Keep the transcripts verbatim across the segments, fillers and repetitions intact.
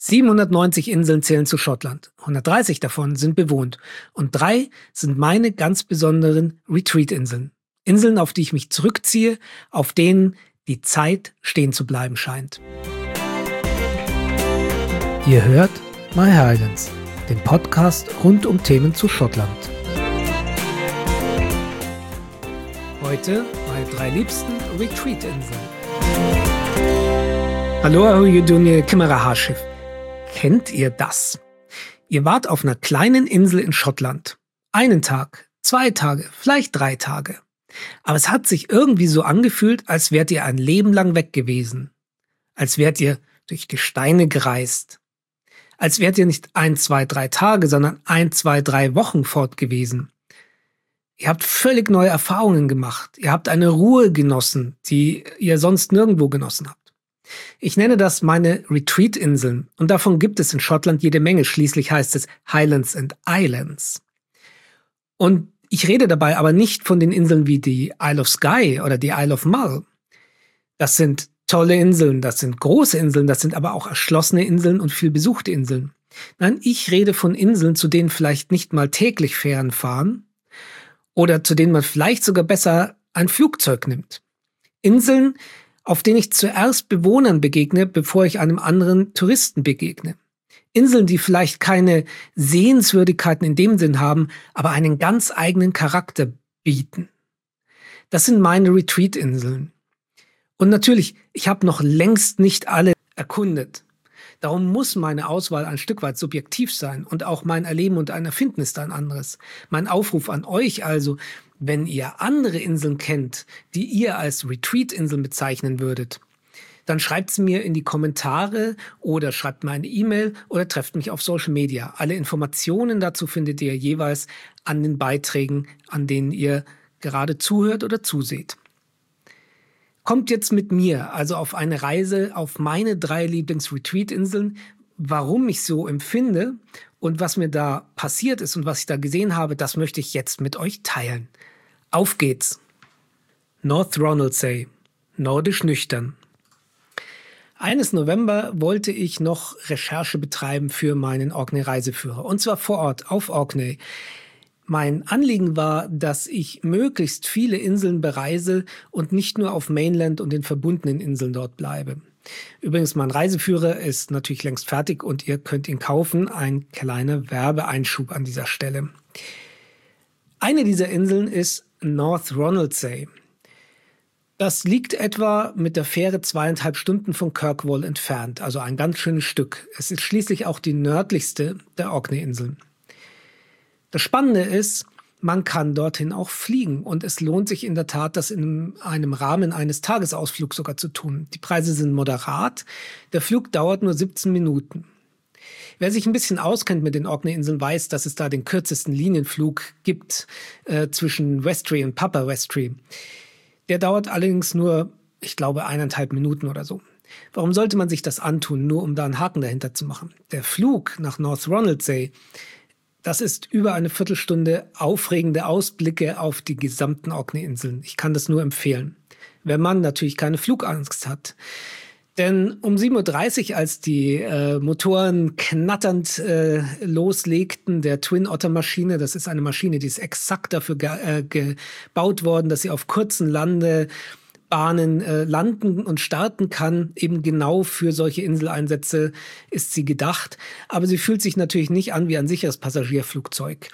siebenhundertneunzig Inseln zählen zu Schottland. hundertdreißig davon sind bewohnt. Und drei sind meine ganz besonderen Retreat-Inseln. Inseln, auf die ich mich zurückziehe, auf denen die Zeit stehen zu bleiben scheint. Ihr hört My Highlands, den Podcast rund um Themen zu Schottland. Heute meine drei liebsten Retreat-Inseln. Hallo, Ahojudunje Kimmererhaarschiff. Kennt ihr das? Ihr wart auf einer kleinen Insel in Schottland. Einen Tag, zwei Tage, vielleicht drei Tage. Aber es hat sich irgendwie so angefühlt, als wärt ihr ein Leben lang weg gewesen. Als wärt ihr durch Gesteine gereist. Als wärt ihr nicht ein, zwei, drei Tage, sondern ein, zwei, drei Wochen fort gewesen. Ihr habt völlig neue Erfahrungen gemacht. Ihr habt eine Ruhe genossen, die ihr sonst nirgendwo genossen habt. Ich nenne das meine Retreat-Inseln. Und davon gibt es in Schottland jede Menge. Schließlich heißt es Highlands and Islands. Und ich rede dabei aber nicht von den Inseln wie die Isle of Skye oder die Isle of Mull. Das sind tolle Inseln, das sind große Inseln, das sind aber auch erschlossene Inseln und viel besuchte Inseln. Nein, ich rede von Inseln, zu denen vielleicht nicht mal täglich Fähren fahren oder zu denen man vielleicht sogar besser ein Flugzeug nimmt. Inseln, auf denen ich zuerst Bewohnern begegne, bevor ich einem anderen Touristen begegne. Inseln, die vielleicht keine Sehenswürdigkeiten in dem Sinn haben, aber einen ganz eigenen Charakter bieten. Das sind meine Retreat-Inseln. Und natürlich, ich habe noch längst nicht alle erkundet. Darum muss meine Auswahl ein Stück weit subjektiv sein und auch mein Erleben und ein Erfinden ist ein anderes. Mein Aufruf an euch also, wenn ihr andere Inseln kennt, die ihr als Retreat-Inseln bezeichnen würdet, dann schreibt's mir in die Kommentare oder schreibt mir eine E-Mail oder trefft mich auf Social Media. Alle Informationen dazu findet ihr jeweils an den Beiträgen, an denen ihr gerade zuhört oder zuseht. Kommt jetzt mit mir also auf eine Reise auf meine drei Lieblings-Retreat-Inseln, warum ich so empfinde und was mir da passiert ist und was ich da gesehen habe, das möchte ich jetzt mit euch teilen. Auf geht's! North Ronaldsay, nordisch nüchtern. Eines November wollte ich noch Recherche betreiben für meinen Orkney-Reiseführer, und zwar vor Ort auf Orkney. Mein Anliegen war, dass ich möglichst viele Inseln bereise und nicht nur auf Mainland und den verbundenen Inseln dort bleibe. Übrigens, mein Reiseführer ist natürlich längst fertig und ihr könnt ihn kaufen. Ein kleiner Werbeeinschub an dieser Stelle. Eine dieser Inseln ist North Ronaldsay. Das liegt etwa mit der Fähre zweieinhalb Stunden von Kirkwall entfernt, also ein ganz schönes Stück. Es ist schließlich auch die nördlichste der Orkney-Inseln. Das Spannende ist, man kann dorthin auch fliegen und es lohnt sich in der Tat, das in einem Rahmen eines Tagesausflugs sogar zu tun. Die Preise sind moderat, der Flug dauert nur siebzehn Minuten. Wer sich ein bisschen auskennt mit den Orkney-Inseln, weiß, dass es da den kürzesten Linienflug gibt äh, zwischen Westray und Papa Westray. Der dauert allerdings nur, ich glaube, eineinhalb Minuten oder so. Warum sollte man sich das antun, nur um da einen Haken dahinter zu machen? Der Flug nach North Ronaldsay, das ist über eine Viertelstunde aufregende Ausblicke auf die gesamten Orkney-Inseln. Ich kann das nur empfehlen, wenn man natürlich keine Flugangst hat. Denn um sieben Uhr dreißig, als die äh, Motoren knatternd äh, loslegten, der Twin Otter Maschine, das ist eine Maschine, die ist exakt dafür ge- äh, gebaut worden, dass sie auf kurzen Landebahnen äh, landen und starten kann. Eben genau für solche Inseleinsätze ist sie gedacht. Aber sie fühlt sich natürlich nicht an wie ein sicheres Passagierflugzeug.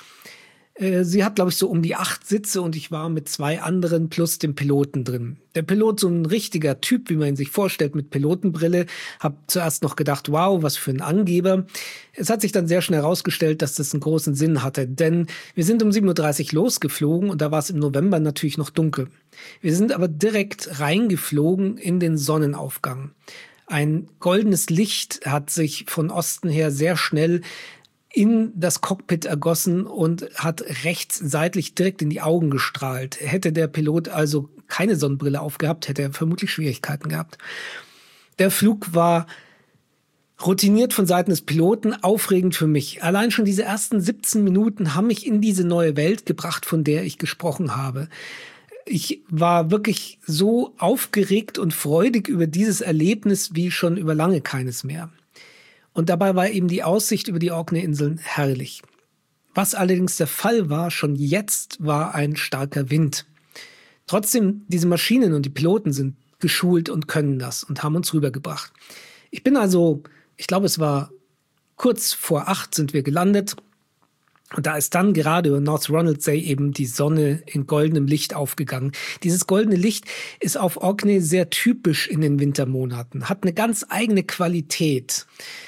Sie hat, glaube ich, so um die acht Sitze und ich war mit zwei anderen plus dem Piloten drin. Der Pilot, so ein richtiger Typ, wie man ihn sich vorstellt, mit Pilotenbrille. Hab zuerst noch gedacht, wow, was für ein Angeber. Es hat sich dann sehr schnell herausgestellt, dass das einen großen Sinn hatte. Denn wir sind um sieben Uhr dreißig losgeflogen und da war es im November natürlich noch dunkel. Wir sind aber direkt reingeflogen in den Sonnenaufgang. Ein goldenes Licht hat sich von Osten her sehr schnell in das Cockpit ergossen und hat rechts seitlich direkt in die Augen gestrahlt. Hätte der Pilot also keine Sonnenbrille aufgehabt, hätte er vermutlich Schwierigkeiten gehabt. Der Flug war routiniert von Seiten des Piloten, aufregend für mich. Allein schon diese ersten siebzehn Minuten haben mich in diese neue Welt gebracht, von der ich gesprochen habe. Ich war wirklich so aufgeregt und freudig über dieses Erlebnis wie schon über lange keines mehr. Und dabei war eben die Aussicht über die Orkney-Inseln herrlich. Was allerdings der Fall war, schon jetzt war ein starker Wind. Trotzdem, diese Maschinen und die Piloten sind geschult und können das und haben uns rübergebracht. Ich bin also, ich glaube, es war kurz vor acht sind wir gelandet. Und da ist dann gerade über North Ronaldsay eben die Sonne in goldenem Licht aufgegangen. Dieses goldene Licht ist auf Orkney sehr typisch in den Wintermonaten, hat eine ganz eigene Qualität.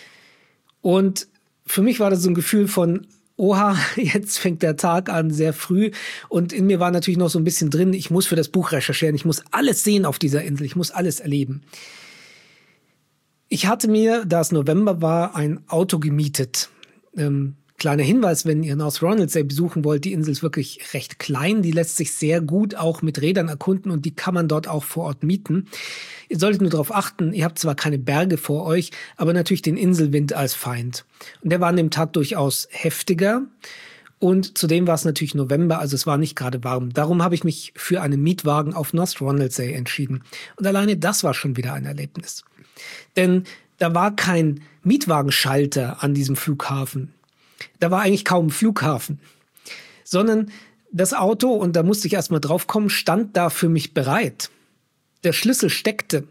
Und für mich war das so ein Gefühl von, oha, jetzt fängt der Tag an, sehr früh. Und in mir war natürlich noch so ein bisschen drin, ich muss für das Buch recherchieren, ich muss alles sehen auf dieser Insel, ich muss alles erleben. Ich hatte mir, da es November war, ein Auto gemietet. Ähm, Kleiner Hinweis, wenn ihr North Ronaldsay besuchen wollt, die Insel ist wirklich recht klein, die lässt sich sehr gut auch mit Rädern erkunden und die kann man dort auch vor Ort mieten. Ihr solltet nur darauf achten, ihr habt zwar keine Berge vor euch, aber natürlich den Inselwind als Feind. Und der war an dem Tag durchaus heftiger und zudem war es natürlich November, also es war nicht gerade warm. Darum habe ich mich für einen Mietwagen auf North Ronaldsay entschieden. Und alleine das war schon wieder ein Erlebnis. Denn da war kein Mietwagenschalter an diesem Flughafen. Da war eigentlich kaum ein Flughafen, sondern das Auto, und da musste ich erst mal drauf kommen, stand da für mich bereit. Der Schlüssel steckte.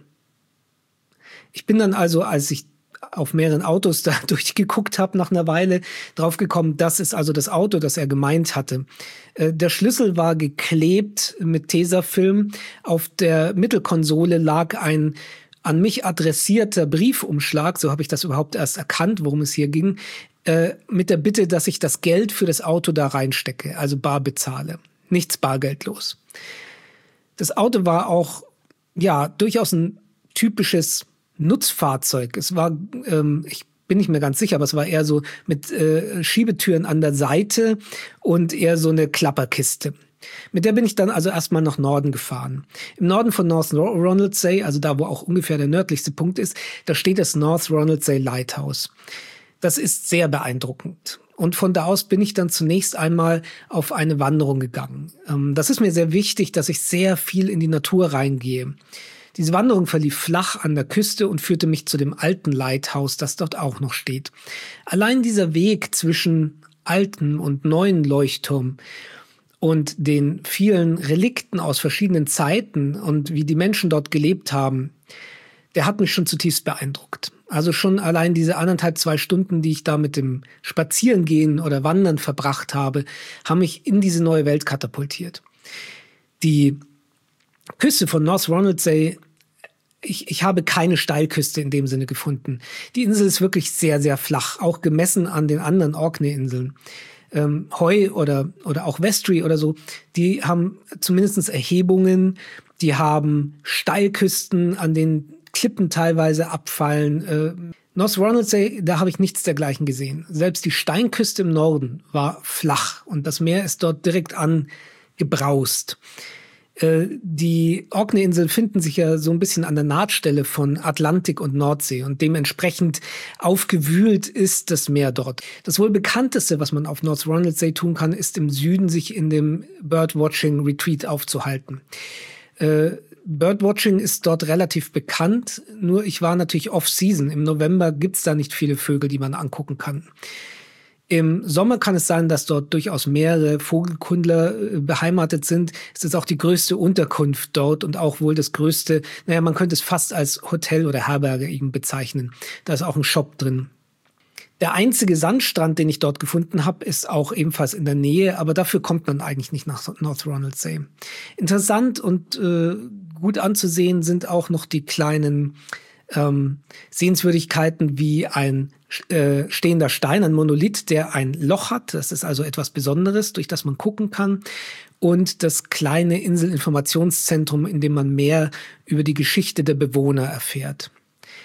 Ich bin dann also, als ich auf mehreren Autos da durchgeguckt habe, nach einer Weile draufgekommen, das ist also das Auto, das er gemeint hatte. Der Schlüssel war geklebt mit Tesafilm. Auf der Mittelkonsole lag ein an mich adressierter Briefumschlag, so habe ich das überhaupt erst erkannt, worum es hier ging, äh, mit der Bitte, dass ich das Geld für das Auto da reinstecke, also bar bezahle. Nichts bargeldlos. Das Auto war auch, ja, durchaus ein typisches Nutzfahrzeug. Es war, ähm, ich bin nicht mehr ganz sicher, aber es war eher so mit äh, Schiebetüren an der Seite und eher so eine Klapperkiste. Mit der bin ich dann also erstmal nach Norden gefahren. Im Norden von North Ronaldsay, also da, wo auch ungefähr der nördlichste Punkt ist, da steht das North Ronaldsay Lighthouse. Das ist sehr beeindruckend. Und von da aus bin ich dann zunächst einmal auf eine Wanderung gegangen. Das ist mir sehr wichtig, dass ich sehr viel in die Natur reingehe. Diese Wanderung verlief flach an der Küste und führte mich zu dem alten Lighthouse, das dort auch noch steht. Allein dieser Weg zwischen alten und neuen Leuchtturm und den vielen Relikten aus verschiedenen Zeiten und wie die Menschen dort gelebt haben, der hat mich schon zutiefst beeindruckt. Also schon allein diese anderthalb, zwei Stunden, die ich da mit dem Spazierengehen oder Wandern verbracht habe, haben mich in diese neue Welt katapultiert. Die Küste von North Ronaldsay, ich, ich habe keine Steilküste in dem Sinne gefunden. Die Insel ist wirklich sehr, sehr flach, auch gemessen an den anderen Orkney-Inseln. Ähm, Hoy oder, oder auch Vestry oder so, die haben zumindest Erhebungen, die haben Steilküsten, an denen Klippen teilweise abfallen. Äh, North Ronaldsay, da habe ich nichts dergleichen gesehen. Selbst die Steinküste im Norden war flach und das Meer ist dort direkt angebraust. Die Orkney-Inseln finden sich ja so ein bisschen an der Nahtstelle von Atlantik und Nordsee und dementsprechend aufgewühlt ist das Meer dort. Das wohl bekannteste, was man auf North Ronaldsay tun kann, ist im Süden sich in dem Birdwatching Retreat aufzuhalten. Äh, Birdwatching ist dort relativ bekannt, nur ich war natürlich off-season. Im November gibt's da nicht viele Vögel, die man angucken kann. Im Sommer kann es sein, dass dort durchaus mehrere Vogelkundler beheimatet sind. Es ist auch die größte Unterkunft dort und auch wohl das größte, naja, man könnte es fast als Hotel oder Herberge eben bezeichnen. Da ist auch ein Shop drin. Der einzige Sandstrand, den ich dort gefunden habe, ist auch ebenfalls in der Nähe, aber dafür kommt man eigentlich nicht nach North Ronaldsay. Interessant und äh, gut anzusehen sind auch noch die kleinen ähm, Sehenswürdigkeiten wie ein äh, stehender Stein, ein Monolith, der ein Loch hat. Das ist also etwas Besonderes, durch das man gucken kann. Und das kleine Inselinformationszentrum, in dem man mehr über die Geschichte der Bewohner erfährt.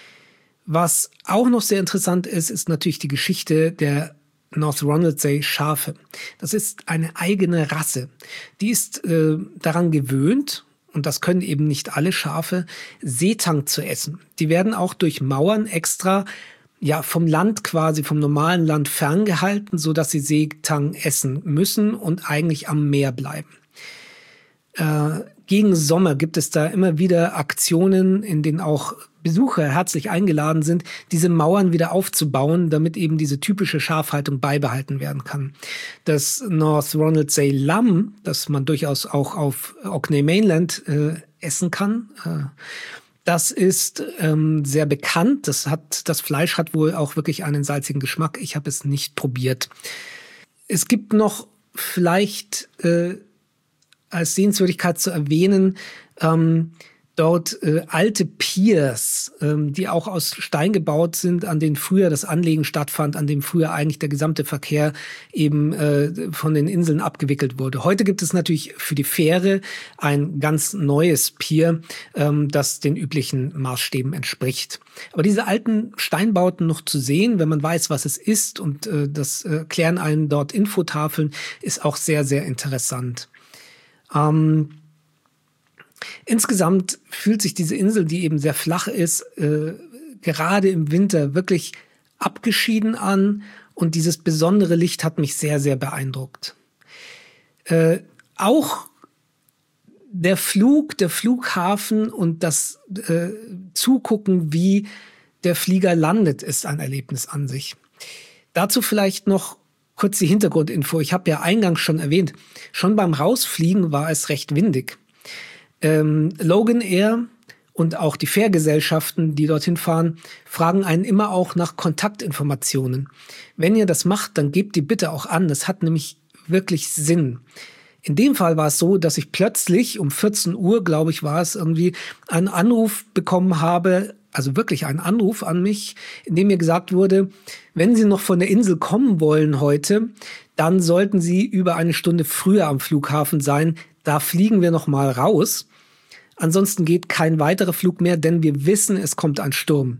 Was auch noch sehr interessant ist, ist natürlich die Geschichte der North Ronaldsay Schafe. Das ist eine eigene Rasse. Die ist äh, daran gewöhnt, und das können eben nicht alle Schafe, Seetang zu essen. Die werden auch durch Mauern extra ja vom Land quasi, vom normalen Land ferngehalten, so dass sie Seetang essen müssen und eigentlich am Meer bleiben. Äh, gegen Sommer gibt es da immer wieder Aktionen, in denen auch Besucher herzlich eingeladen sind, diese Mauern wieder aufzubauen, damit eben diese typische Schafhaltung beibehalten werden kann. Das North Ronaldsay Lamm, das man durchaus auch auf Orkney Mainland äh, essen kann, äh, das ist ähm, sehr bekannt. Das hat, das Fleisch hat wohl auch wirklich einen salzigen Geschmack. Ich habe es nicht probiert. Es gibt noch vielleicht äh, als Sehenswürdigkeit zu erwähnen, ähm, dort äh, alte Piers, ähm, die auch aus Stein gebaut sind, an denen früher das Anlegen stattfand, an dem früher eigentlich der gesamte Verkehr eben äh, von den Inseln abgewickelt wurde. Heute gibt es natürlich für die Fähre ein ganz neues Pier, ähm, das den üblichen Maßstäben entspricht. Aber diese alten Steinbauten noch zu sehen, wenn man weiß, was es ist, und äh, das äh, klären einen dort Infotafeln, ist auch sehr, sehr interessant. Ähm, Insgesamt fühlt sich diese Insel, die eben sehr flach ist, äh, gerade im Winter wirklich abgeschieden an, und dieses besondere Licht hat mich sehr, sehr beeindruckt. Äh, auch der Flug, der Flughafen und das äh, Zugucken, wie der Flieger landet, ist ein Erlebnis an sich. Dazu vielleicht noch kurz die Hintergrundinfo. Ich habe ja eingangs schon erwähnt, schon beim Rausfliegen war es recht windig. Ähm, Logan Air und auch die Fährgesellschaften, die dorthin fahren, fragen einen immer auch nach Kontaktinformationen. Wenn ihr das macht, dann gebt die bitte auch an. Das hat nämlich wirklich Sinn. In dem Fall war es so, dass ich plötzlich um vierzehn Uhr, glaube ich, war es irgendwie, einen Anruf bekommen habe, also wirklich einen Anruf an mich, in dem mir gesagt wurde, wenn Sie noch von der Insel kommen wollen heute, dann sollten Sie über eine Stunde früher am Flughafen sein. Da fliegen wir noch mal raus. Ansonsten geht kein weiterer Flug mehr, denn wir wissen, es kommt ein Sturm.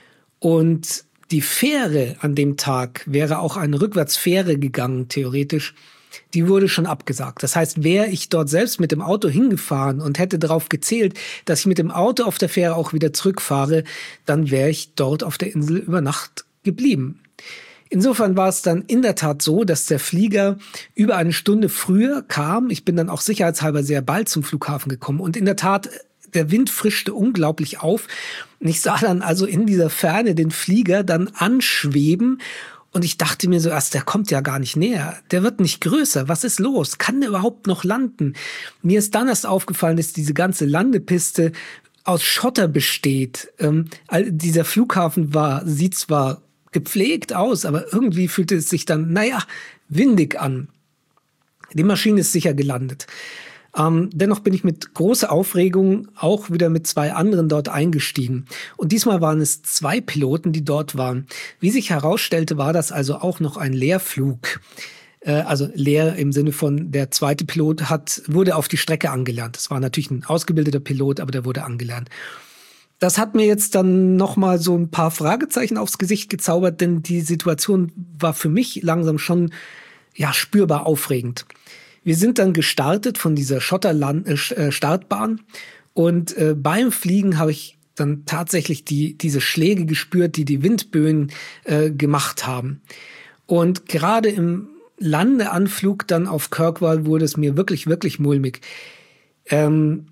Und die Fähre an dem Tag wäre auch eine Rückwärtsfähre gegangen, theoretisch. Die wurde schon abgesagt. Das heißt, wäre ich dort selbst mit dem Auto hingefahren und hätte darauf gezählt, dass ich mit dem Auto auf der Fähre auch wieder zurückfahre, dann wäre ich dort auf der Insel über Nacht geblieben. Insofern war es dann in der Tat so, dass der Flieger über eine Stunde früher kam. Ich bin dann auch sicherheitshalber sehr bald zum Flughafen gekommen. Und in der Tat, der Wind frischte unglaublich auf. Und ich sah dann also in dieser Ferne den Flieger dann anschweben. Und ich dachte mir so erst, der kommt ja gar nicht näher. Der wird nicht größer. Was ist los? Kann der überhaupt noch landen? Mir ist dann erst aufgefallen, dass diese ganze Landepiste aus Schotter besteht. Ähm, dieser Flughafen war, sieht zwar gepflegt aus, aber irgendwie fühlte es sich dann, naja, windig an. Die Maschine ist sicher gelandet. Ähm, dennoch bin ich mit großer Aufregung auch wieder mit zwei anderen dort eingestiegen. Und diesmal waren es zwei Piloten, die dort waren. Wie sich herausstellte, war das also auch noch ein Lehrflug. Äh, also leer im Sinne von, der zweite Pilot hat, wurde auf die Strecke angelernt. Das war natürlich ein ausgebildeter Pilot, aber der wurde angelernt. Das hat mir jetzt dann noch mal so ein paar Fragezeichen aufs Gesicht gezaubert, denn die Situation war für mich langsam schon ja spürbar aufregend. Wir sind dann gestartet von dieser Schotterstartbahn und äh, beim Fliegen habe ich dann tatsächlich die diese Schläge gespürt, die die Windböen äh, gemacht haben. Und gerade im Landeanflug dann auf Kirkwall wurde es mir wirklich, wirklich mulmig. Ähm,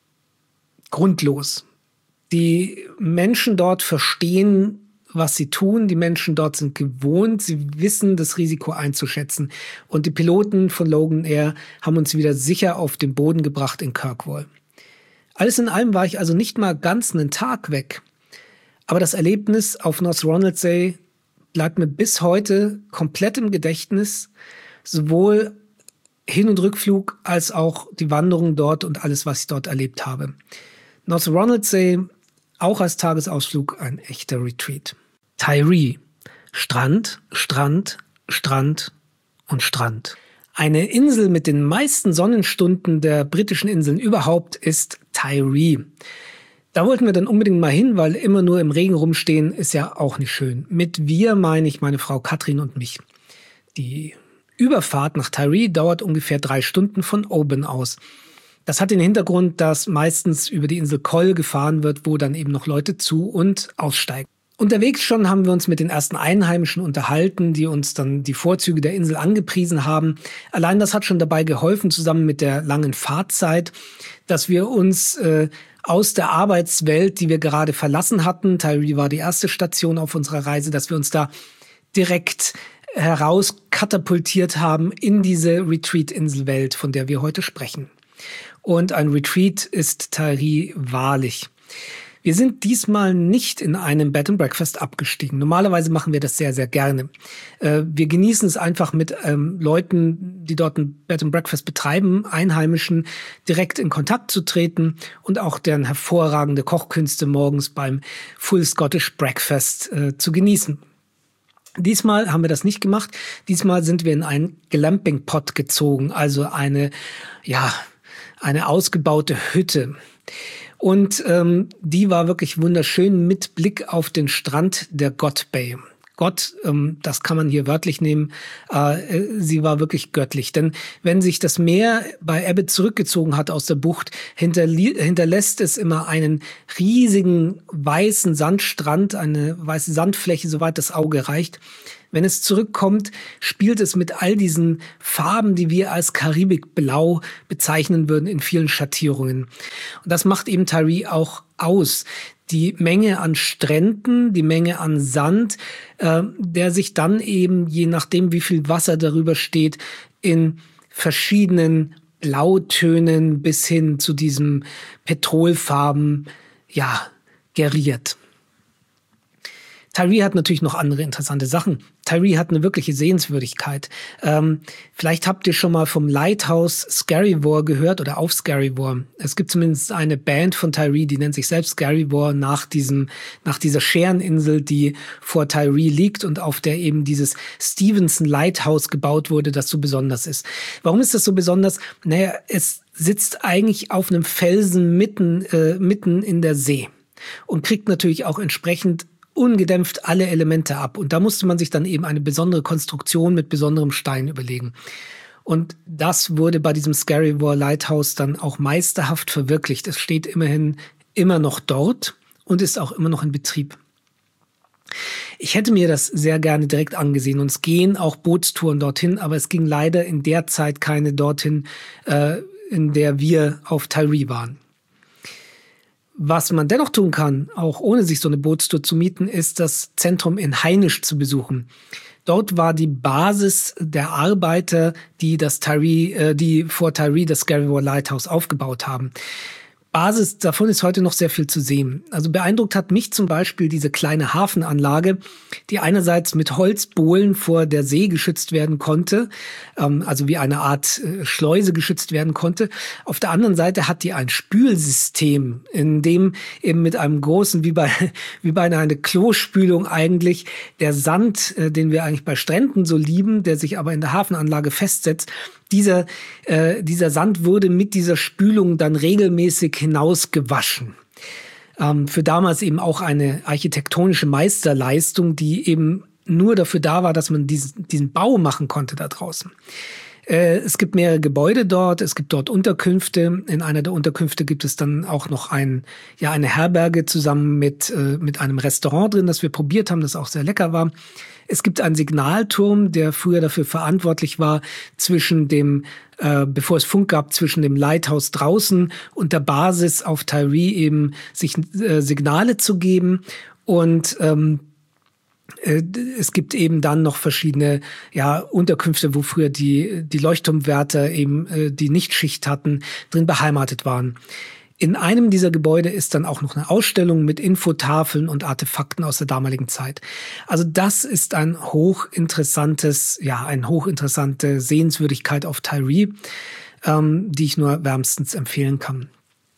grundlos. Die Menschen dort verstehen, was sie tun. Die Menschen dort sind gewohnt. Sie wissen, das Risiko einzuschätzen. Und die Piloten von Logan Air haben uns wieder sicher auf den Boden gebracht in Kirkwall. Alles in allem war ich also nicht mal ganz einen Tag weg. Aber das Erlebnis auf North Ronaldsay bleibt mir bis heute komplett im Gedächtnis. Sowohl Hin- und Rückflug als auch die Wanderung dort und alles, was ich dort erlebt habe. North Ronaldsay, auch als Tagesausflug, ein echter Retreat. Tiree. Strand, Strand, Strand und Strand. Eine Insel mit den meisten Sonnenstunden der britischen Inseln überhaupt ist Tiree. Da wollten wir dann unbedingt mal hin, weil immer nur im Regen rumstehen ist ja auch nicht schön. Mit wir meine ich meine Frau Katrin und mich. Die Überfahrt nach Tiree dauert ungefähr drei Stunden von Oban aus. Das hat den Hintergrund, dass meistens über die Insel Coll gefahren wird, wo dann eben noch Leute zu- und aussteigen. Unterwegs schon haben wir uns mit den ersten Einheimischen unterhalten, die uns dann die Vorzüge der Insel angepriesen haben. Allein das hat schon dabei geholfen, zusammen mit der langen Fahrzeit, dass wir uns äh, aus der Arbeitswelt, die wir gerade verlassen hatten, Tiree war die erste Station auf unserer Reise, dass wir uns da direkt heraus katapultiert haben in diese Retreat-Inselwelt, von der wir heute sprechen. Und ein Retreat ist Tiree wahrlich. Wir sind diesmal nicht in einem Bed and Breakfast abgestiegen. Normalerweise machen wir das sehr, sehr gerne. Äh, wir genießen es einfach mit ähm, Leuten, die dort ein Bed and Breakfast betreiben, Einheimischen, direkt in Kontakt zu treten und auch deren hervorragende Kochkünste morgens beim Full Scottish Breakfast äh, zu genießen. Diesmal haben wir das nicht gemacht. Diesmal sind wir in einen Glamping-Pod gezogen, also eine, ja, eine ausgebaute Hütte. Und ähm, die war wirklich wunderschön mit Blick auf den Strand der God Bay. Gott, ähm, das kann man hier wörtlich nehmen, äh, sie war wirklich göttlich. Denn wenn sich das Meer bei Ebbe zurückgezogen hat aus der Bucht, hinterli- hinterlässt es immer einen riesigen weißen Sandstrand, eine weiße Sandfläche, soweit das Auge reicht. Wenn es zurückkommt, spielt es mit all diesen Farben, die wir als Karibikblau bezeichnen würden, in vielen Schattierungen. Und das macht eben Tiree auch aus. Die Menge an Stränden, die Menge an Sand, äh, der sich dann eben, je nachdem wie viel Wasser darüber steht, in verschiedenen Blautönen bis hin zu diesem Petrolfarben, ja, geriert. Tiree hat natürlich noch andere interessante Sachen. Tiree hat eine wirkliche Sehenswürdigkeit. Ähm, vielleicht habt ihr schon mal vom Lighthouse Scarrywar gehört oder auf Scarrywar. Es gibt zumindest eine Band von Tiree, die nennt sich selbst Scarrywar nach diesem, nach dieser Schäreninsel, die vor Tiree liegt und auf der eben dieses Stevenson Lighthouse gebaut wurde, das so besonders ist. Warum ist das so besonders? Naja, es sitzt eigentlich auf einem Felsen mitten, äh, mitten in der See und kriegt natürlich auch entsprechend ungedämpft alle Elemente ab. Und da musste man sich dann eben eine besondere Konstruktion mit besonderem Stein überlegen. Und das wurde bei diesem Scarrywar Lighthouse dann auch meisterhaft verwirklicht. Es steht immerhin immer noch dort und ist auch immer noch in Betrieb. Ich hätte mir das sehr gerne direkt angesehen und es gehen auch Bootstouren dorthin, aber es ging leider in der Zeit keine dorthin, äh, in der wir auf Tiree waren. Was man dennoch tun kann, auch ohne sich so eine Bootstour zu mieten, ist das Zentrum in Hainisch zu besuchen. Dort war die Basis der Arbeiter, die das Tiree, äh, die vor Tiree das Scarrywar Lighthouse aufgebaut haben. Basis davon ist heute noch sehr viel zu sehen. Also beeindruckt hat mich zum Beispiel diese kleine Hafenanlage, die einerseits mit Holzbohlen vor der See geschützt werden konnte, ähm, also wie eine Art äh, Schleuse geschützt werden konnte. Auf der anderen Seite hat die ein Spülsystem, in dem eben mit einem großen, wie bei wie bei einer Klospülung eigentlich, der Sand, äh, den wir eigentlich bei Stränden so lieben, der sich aber in der Hafenanlage festsetzt, Dieser, äh, dieser Sand wurde mit dieser Spülung dann regelmäßig hinausgewaschen. Ähm, für damals eben auch eine architektonische Meisterleistung, die eben nur dafür da war, dass man diesen, diesen Bau machen konnte da draußen. Äh, es gibt mehrere Gebäude dort, es gibt dort Unterkünfte. In einer der Unterkünfte gibt es dann auch noch ein, ja, eine Herberge zusammen mit, äh, mit einem Restaurant drin, das wir probiert haben, das auch sehr lecker war. Es gibt einen Signalturm, der früher dafür verantwortlich war, zwischen dem, äh, bevor es Funk gab, zwischen dem Lighthouse draußen und der Basis auf Tiree eben sich äh, Signale zu geben. Und ähm, äh, es gibt eben dann noch verschiedene ja Unterkünfte, wo früher die die Leuchtturmwärter eben äh, die Nichtschicht hatten, drin beheimatet waren. In einem dieser Gebäude ist dann auch noch eine Ausstellung mit Infotafeln und Artefakten aus der damaligen Zeit. Also das ist ein hochinteressantes, ja, eine hochinteressante Sehenswürdigkeit auf Tiree, ähm, die ich nur wärmstens empfehlen kann.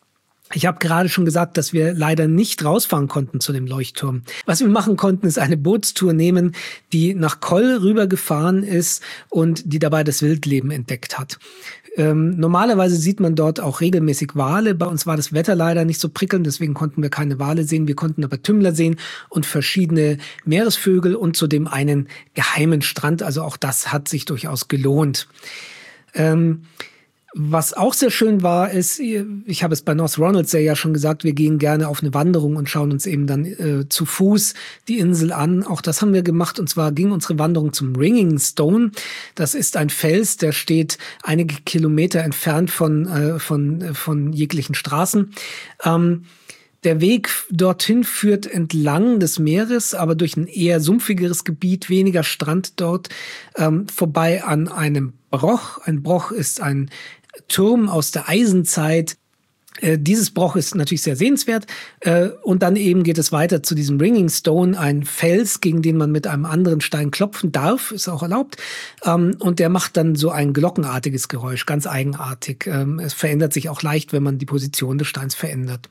Ich habe gerade schon gesagt, dass wir leider nicht rausfahren konnten zu dem Leuchtturm. Was wir machen konnten, ist eine Bootstour nehmen, die nach Coll rübergefahren ist und die dabei das Wildleben entdeckt hat. Ähm, normalerweise sieht man dort auch regelmäßig Wale. Bei uns war das Wetter leider nicht so prickelnd, deswegen konnten wir keine Wale sehen. Wir konnten aber Tümmler sehen und verschiedene Meeresvögel und zudem einen geheimen Strand. Also auch das hat sich durchaus gelohnt. Ähm, Was auch sehr schön war, ist, ich habe es bei North Ronaldsay ja schon gesagt, wir gehen gerne auf eine Wanderung und schauen uns eben dann äh, zu Fuß die Insel an. Auch das haben wir gemacht, und zwar ging unsere Wanderung zum Ringing Stone. Das ist ein Fels, der steht einige Kilometer entfernt von, äh, von, von jeglichen Straßen. Ähm, Der Weg dorthin führt entlang des Meeres, aber durch ein eher sumpfigeres Gebiet, weniger Strand dort, ähm, vorbei an einem Broch. Ein Broch ist ein Turm aus der Eisenzeit. Äh, dieses Broch ist natürlich sehr sehenswert. Äh, und dann eben geht es weiter zu diesem Ringing Stone, ein Fels, gegen den man mit einem anderen Stein klopfen darf, ist auch erlaubt. Ähm, und der macht dann so ein glockenartiges Geräusch, ganz eigenartig. Ähm, es verändert sich auch leicht, wenn man die Position des Steins verändert.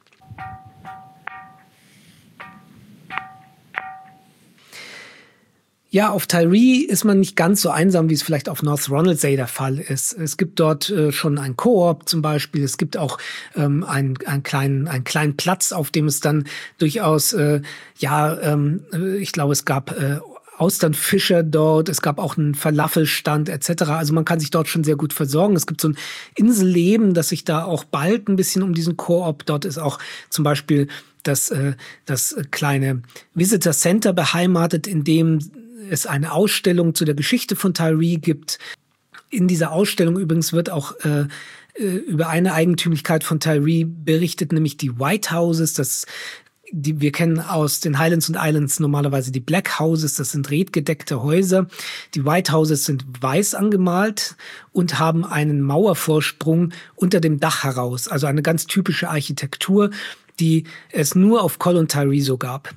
Ja, auf Tiree ist man nicht ganz so einsam, wie es vielleicht auf North Ronaldsay der Fall ist. Es gibt dort äh, schon ein Koop zum Beispiel. Es gibt auch ähm, einen, einen, kleinen, einen kleinen Platz, auf dem es dann durchaus, äh, ja, ähm, ich glaube, es gab äh, Austernfischer dort. Es gab auch einen Falafelstand et cetera. Also man kann sich dort schon sehr gut versorgen. Es gibt so ein Inselleben, das sich da auch bald ein bisschen um diesen Koop. Dort ist auch zum Beispiel das, äh, das kleine Visitor Center beheimatet, in dem es eine Ausstellung zu der Geschichte von Tiree gibt. In dieser Ausstellung übrigens wird auch äh, über eine Eigentümlichkeit von Tiree berichtet, nämlich die White Houses. Das, die, wir kennen aus den Highlands und Islands normalerweise die Black Houses, das sind redgedeckte Häuser. Die White Houses sind weiß angemalt und haben einen Mauervorsprung unter dem Dach heraus. Also eine ganz typische Architektur, die es nur auf Col und Tiree so gab.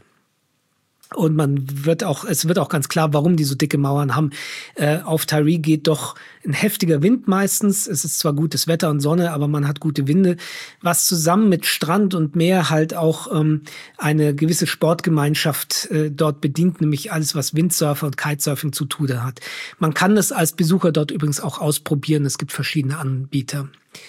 Und man wird auch, es wird auch ganz klar, warum die so dicke Mauern haben. Äh, auf Tiree geht doch ein heftiger Wind meistens. Es ist zwar gutes Wetter und Sonne, aber man hat gute Winde, was zusammen mit Strand und Meer halt auch ähm, eine gewisse Sportgemeinschaft äh, dort bedient, nämlich alles, was Windsurfer und Kitesurfing zu tun hat. Man kann das als Besucher dort übrigens auch ausprobieren. Es gibt verschiedene Anbieter.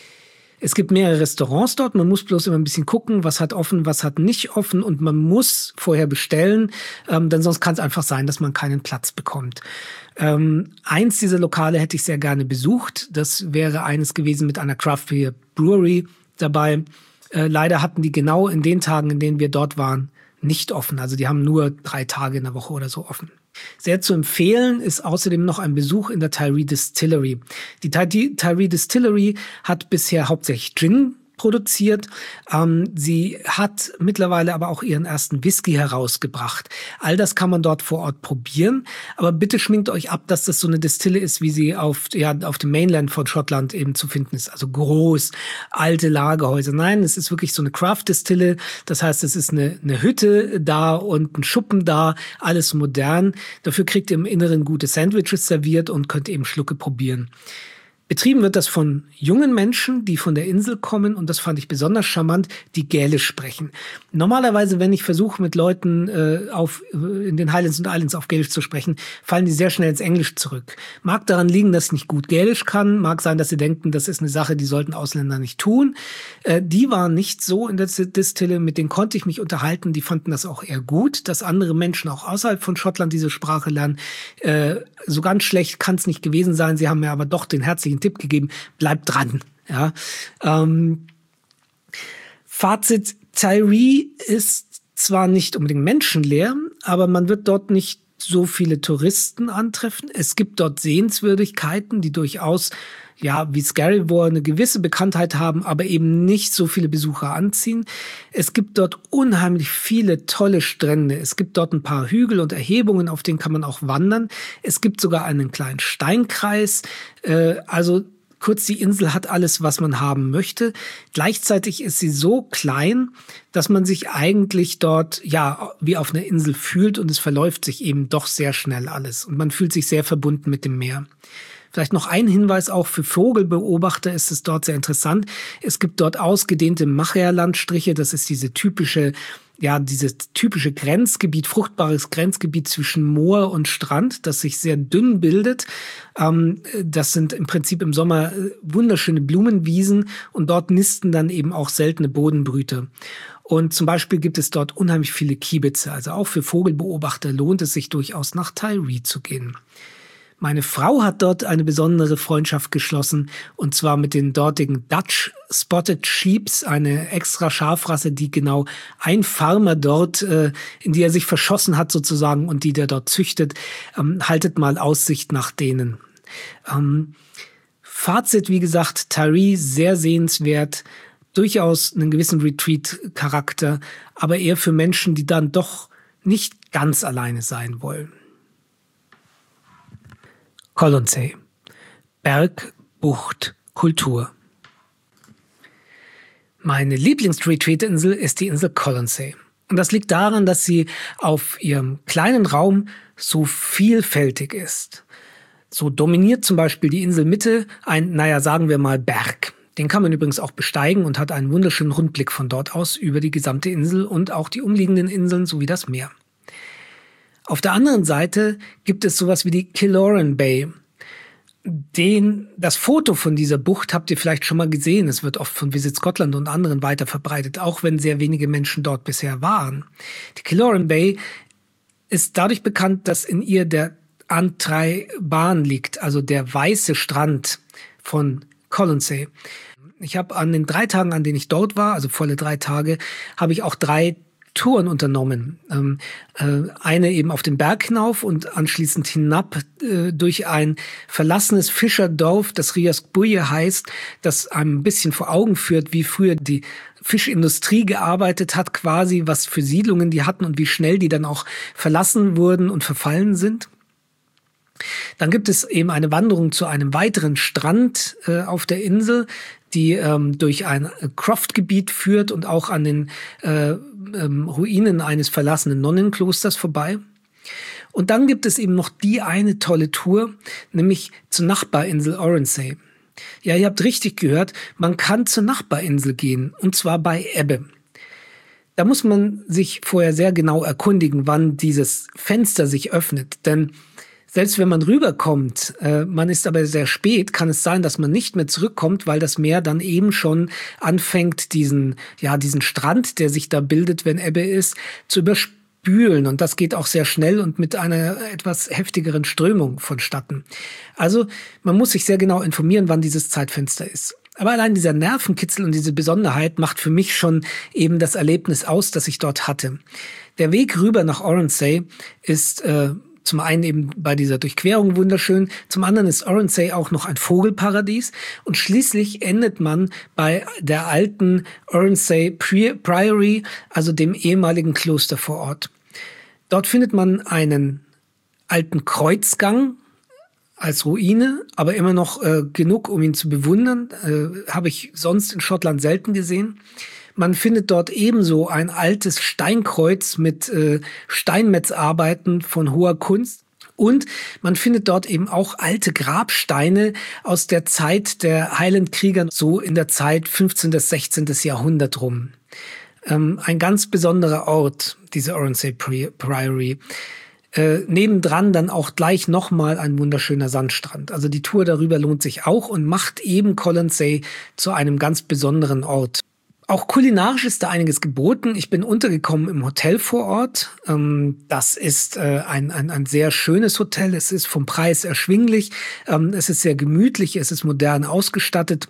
Es gibt mehrere Restaurants dort, man muss bloß immer ein bisschen gucken, was hat offen, was hat nicht offen, und man muss vorher bestellen, ähm, denn sonst kann es einfach sein, dass man keinen Platz bekommt. Ähm, eins dieser Lokale hätte ich sehr gerne besucht, das wäre eines gewesen mit einer Craft Beer Brewery dabei. Äh, leider hatten die genau in den Tagen, in denen wir dort waren, nicht offen, also die haben nur drei Tage in der Woche oder so offen. Sehr zu empfehlen ist außerdem noch ein Besuch in der Tiree Distillery. Die Tiree Distillery hat bisher hauptsächlich Gin produziert. Ähm, sie hat mittlerweile aber auch ihren ersten Whisky herausgebracht. All das kann man dort vor Ort probieren. Aber bitte schminkt euch ab, dass das so eine Distille ist, wie sie auf, ja, auf dem Mainland von Schottland eben zu finden ist. Also groß, alte Lagerhäuser. Nein, es ist wirklich so eine Craft-Distille. Das heißt, es ist eine, eine Hütte da und ein Schuppen da. Alles modern. Dafür kriegt ihr im Inneren gute Sandwiches serviert und könnt eben Schlucke probieren. Betrieben wird das von jungen Menschen, die von der Insel kommen, und das fand ich besonders charmant, die Gälisch sprechen. Normalerweise, wenn ich versuche, mit Leuten äh, auf, in den Highlands und Islands auf Gälisch zu sprechen, fallen die sehr schnell ins Englisch zurück. Mag daran liegen, dass ich nicht gut Gälisch kann, mag sein, dass sie denken, das ist eine Sache, die sollten Ausländer nicht tun. Äh, die waren nicht so in der Distille, mit denen konnte ich mich unterhalten, die fanden das auch eher gut, dass andere Menschen auch außerhalb von Schottland diese Sprache lernen. Äh, so ganz schlecht kann es nicht gewesen sein, sie haben mir aber doch den herzlichen Tipp gegeben, bleibt dran. Ja, ähm, Fazit, Tiree ist zwar nicht unbedingt menschenleer, aber man wird dort nicht so viele Touristen antreffen. Es gibt dort Sehenswürdigkeiten, die durchaus, ja, wie Scarrivore eine gewisse Bekanntheit haben, aber eben nicht so viele Besucher anziehen. Es gibt dort unheimlich viele tolle Strände. Es gibt dort ein paar Hügel und Erhebungen, auf denen kann man auch wandern. Es gibt sogar einen kleinen Steinkreis. Äh, also kurz, die Insel hat alles, was man haben möchte. Gleichzeitig ist sie so klein, dass man sich eigentlich dort, ja, wie auf einer Insel fühlt, und es verläuft sich eben doch sehr schnell alles. Und man fühlt sich sehr verbunden mit dem Meer. Vielleicht noch ein Hinweis auch für Vogelbeobachter ist es dort sehr interessant. Es gibt dort ausgedehnte Macher-Landstriche. Das ist diese typische, ja, dieses typische Grenzgebiet, fruchtbares Grenzgebiet zwischen Moor und Strand, das sich sehr dünn bildet. Ähm, das sind im Prinzip im Sommer wunderschöne Blumenwiesen, und dort nisten dann eben auch seltene Bodenbrüter. Und zum Beispiel gibt es dort unheimlich viele Kiebitze. Also auch für Vogelbeobachter lohnt es sich durchaus, nach Tiree zu gehen. Meine Frau hat dort eine besondere Freundschaft geschlossen, und zwar mit den dortigen Dutch Spotted Sheeps, eine extra Schafrasse, die genau ein Farmer dort, äh, in die er sich verschossen hat sozusagen und die der dort züchtet, ähm, haltet mal Aussicht nach denen. Ähm, Fazit, wie gesagt, Tiree sehr sehenswert, durchaus einen gewissen Retreat-Charakter, aber eher für Menschen, die dann doch nicht ganz alleine sein wollen. Colonsay. Berg, Bucht, Kultur. Meine Lieblings-Retreat-Insel ist die Insel Colonsay. Und das liegt daran, dass sie auf ihrem kleinen Raum so vielfältig ist. So dominiert zum Beispiel die Inselmitte ein, naja, sagen wir mal, Berg. Den kann man übrigens auch besteigen und hat einen wunderschönen Rundblick von dort aus über die gesamte Insel und auch die umliegenden Inseln sowie das Meer. Auf der anderen Seite gibt es sowas wie die Killoran Bay. Den, das Foto von dieser Bucht habt ihr vielleicht schon mal gesehen. Es wird oft von Visit Scotland und anderen weiter verbreitet, auch wenn sehr wenige Menschen dort bisher waren. Die Killoran Bay ist dadurch bekannt, dass in ihr der Antrai Bahn liegt, also der weiße Strand von Colonsay. Ich habe an den drei Tagen, an denen ich dort war, also volle drei Tage, habe ich auch drei Touren unternommen. Ähm, äh, eine eben auf den Berg hinauf und anschließend hinab äh, durch ein verlassenes Fischerdorf, das Riasbuye heißt, das einem ein bisschen vor Augen führt, wie früher die Fischindustrie gearbeitet hat, quasi was für Siedlungen die hatten und wie schnell die dann auch verlassen wurden und verfallen sind. Dann gibt es eben eine Wanderung zu einem weiteren Strand äh, auf der Insel, die ähm, durch ein Croft-Gebiet führt und auch an den äh, ähm, Ruinen eines verlassenen Nonnenklosters vorbei. Und dann gibt es eben noch die eine tolle Tour, nämlich zur Nachbarinsel Oronsay. Ja, ihr habt richtig gehört, man kann zur Nachbarinsel gehen, und zwar bei Ebbe. Da muss man sich vorher sehr genau erkundigen, wann dieses Fenster sich öffnet, denn selbst wenn man rüberkommt, äh, man ist aber sehr spät, kann es sein, dass man nicht mehr zurückkommt, weil das Meer dann eben schon anfängt, diesen, ja, diesen Strand, der sich da bildet, wenn Ebbe ist, zu überspülen. Und das geht auch sehr schnell und mit einer etwas heftigeren Strömung vonstatten. Also man muss sich sehr genau informieren, wann dieses Zeitfenster ist. Aber allein dieser Nervenkitzel und diese Besonderheit macht für mich schon eben das Erlebnis aus, das ich dort hatte. Der Weg rüber nach Oronsay ist äh, zum einen eben bei dieser Durchquerung wunderschön, zum anderen ist Oronsay auch noch ein Vogelparadies und schließlich endet man bei der alten Oronsay Priory, also dem ehemaligen Kloster vor Ort. Dort findet man einen alten Kreuzgang als Ruine, aber immer noch äh, genug, um ihn zu bewundern, äh, habe ich sonst in Schottland selten gesehen. Man findet dort ebenso ein altes Steinkreuz mit äh, Steinmetzarbeiten von hoher Kunst. Und man findet dort eben auch alte Grabsteine aus der Zeit der Highland-Krieger, so in der Zeit fünfzehnten bis sechzehnten Jahrhundert rum. Ähm, ein ganz besonderer Ort, diese Oronsay Priory. Äh, nebendran dann auch gleich nochmal ein wunderschöner Sandstrand. Also die Tour darüber lohnt sich auch und macht eben Colonsay zu einem ganz besonderen Ort. Auch kulinarisch ist da einiges geboten. Ich bin untergekommen im Hotel vor Ort. Das ist ein, ein, ein sehr schönes Hotel. Es ist vom Preis erschwinglich. Es ist sehr gemütlich. Es ist modern ausgestattet.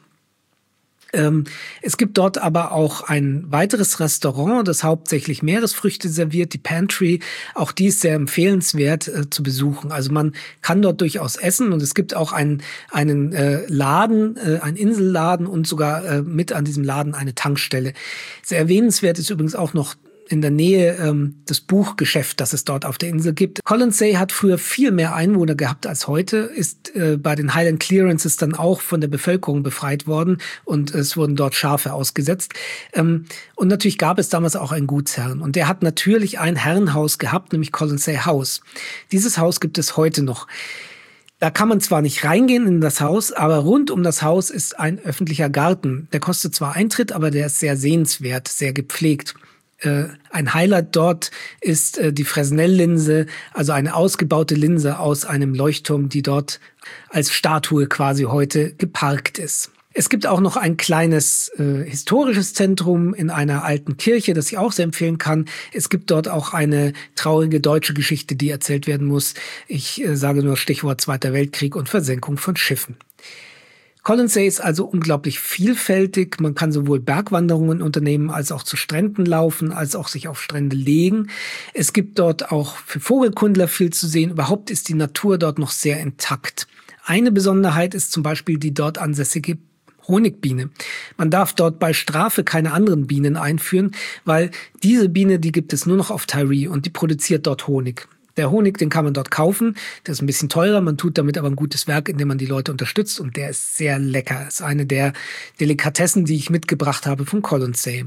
Es gibt dort aber auch ein weiteres Restaurant, das hauptsächlich Meeresfrüchte serviert, die Pantry. Auch die ist sehr empfehlenswert äh, zu besuchen. Also man kann dort durchaus essen und es gibt auch einen, einen äh, Laden, äh, einen Inselladen und sogar äh, mit an diesem Laden eine Tankstelle. Sehr erwähnenswert ist übrigens auch noch in der Nähe ähm, das Buchgeschäft, das es dort auf der Insel gibt. Colonsay hat früher viel mehr Einwohner gehabt als heute, ist äh, bei den Highland Clearances dann auch von der Bevölkerung befreit worden und es wurden dort Schafe ausgesetzt. Ähm, und natürlich gab es damals auch einen Gutsherrn und der hat natürlich ein Herrenhaus gehabt, nämlich Colonsay House. Dieses Haus gibt es heute noch. Da kann man zwar nicht reingehen in das Haus, aber rund um das Haus ist ein öffentlicher Garten. Der kostet zwar Eintritt, aber der ist sehr sehenswert, sehr gepflegt. Ein Highlight dort ist die Fresnel-Linse, also eine ausgebaute Linse aus einem Leuchtturm, die dort als Statue quasi heute geparkt ist. Es gibt auch noch ein kleines äh, historisches Zentrum in einer alten Kirche, das ich auch sehr empfehlen kann. Es gibt dort auch eine traurige deutsche Geschichte, die erzählt werden muss. Ich äh, sage nur Stichwort Zweiter Weltkrieg und Versenkung von Schiffen. Colonsay ist also unglaublich vielfältig. Man kann sowohl Bergwanderungen unternehmen, als auch zu Stränden laufen, als auch sich auf Strände legen. Es gibt dort auch für Vogelkundler viel zu sehen. Überhaupt ist die Natur dort noch sehr intakt. Eine Besonderheit ist zum Beispiel die dort ansässige Honigbiene. Man darf dort bei Strafe keine anderen Bienen einführen, weil diese Biene, die gibt es nur noch auf Tiree und die produziert dort Honig. Der Honig, den kann man dort kaufen, der ist ein bisschen teurer, man tut damit aber ein gutes Werk, indem man die Leute unterstützt und der ist sehr lecker. Das ist eine der Delikatessen, die ich mitgebracht habe von Colonsay.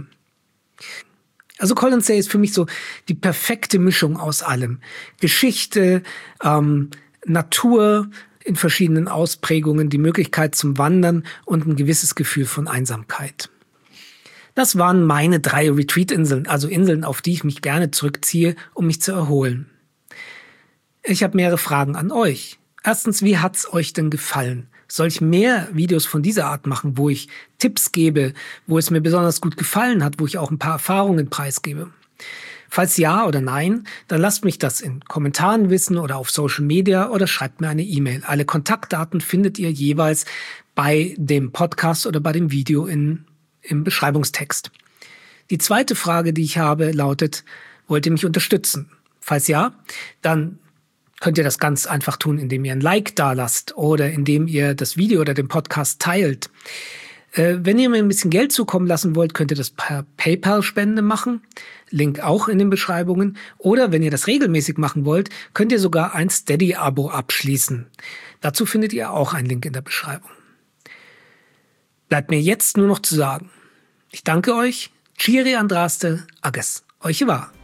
Also Colonsay ist für mich so die perfekte Mischung aus allem. Geschichte, ähm, Natur, in verschiedenen Ausprägungen, die Möglichkeit zum Wandern und ein gewisses Gefühl von Einsamkeit. Das waren meine drei Retreat-Inseln, also Inseln, auf die ich mich gerne zurückziehe, um mich zu erholen. Ich habe mehrere Fragen an euch. Erstens, wie hat's euch denn gefallen? Soll ich mehr Videos von dieser Art machen, wo ich Tipps gebe, wo es mir besonders gut gefallen hat, wo ich auch ein paar Erfahrungen preisgebe? Falls ja oder nein, dann lasst mich das in Kommentaren wissen oder auf Social Media oder schreibt mir eine E-Mail. Alle Kontaktdaten findet ihr jeweils bei dem Podcast oder bei dem Video in, im Beschreibungstext. Die zweite Frage, die ich habe, lautet, wollt ihr mich unterstützen? Falls ja, dann könnt ihr das ganz einfach tun, indem ihr ein Like dalasst oder indem ihr das Video oder den Podcast teilt. Wenn ihr mir ein bisschen Geld zukommen lassen wollt, könnt ihr das per PayPal-Spende machen. Link auch in den Beschreibungen. Oder wenn ihr das regelmäßig machen wollt, könnt ihr sogar ein Steady-Abo abschließen. Dazu findet ihr auch einen Link in der Beschreibung. Bleibt mir jetzt nur noch zu sagen. Ich danke euch. Chiri Andraste, Agnes, euch war.